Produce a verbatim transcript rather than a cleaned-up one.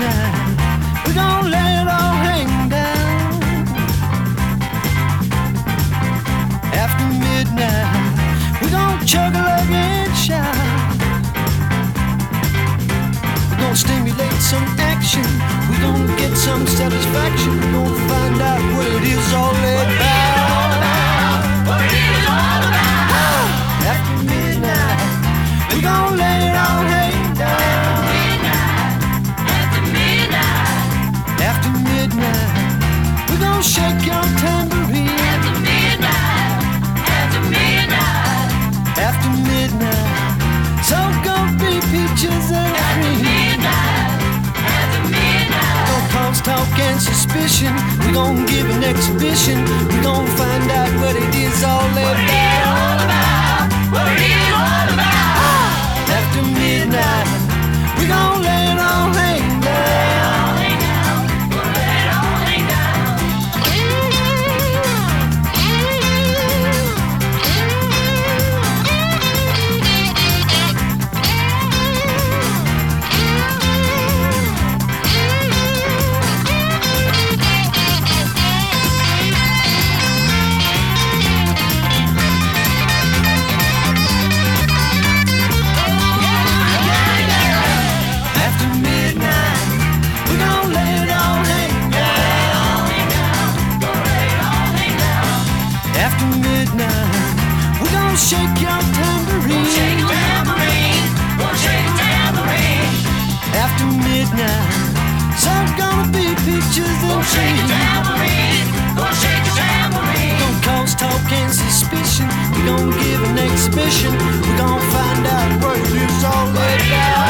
midnight, we're gonna let it all hang down. After midnight, we're gonna chug a lug and shout. We're gonna stimulate some action. We're gonna get some satisfaction. We're gonna find out what it is all about. What it is all about. After midnight, we're gonna let it all hang down. After midnight, After midnight, we're gonna shake your tambourine. after midnight, after midnight, After midnight, so gonna be peaches and after cream. midnight, after midnight. Gonna cause talk and suspicion. We're gonna give an exhibition. We're gonna find out what it is all What it is about. all about. What it is all about. After midnight, we're gonna let it all hang down. Hang down. We'll let it all hang down. After midnight, we're gonna let it all hang down. After midnight, we're gonna shake your tambourine. Shake a tambourine. We'll shake a tambourine. After midnight, so gonna be peaches and We'll shake a cream. tambourine. We'll shake a tambourine. Gonna cause talk and suspicion. We're gonna give an exhibition. We're gonna find out what it is all about.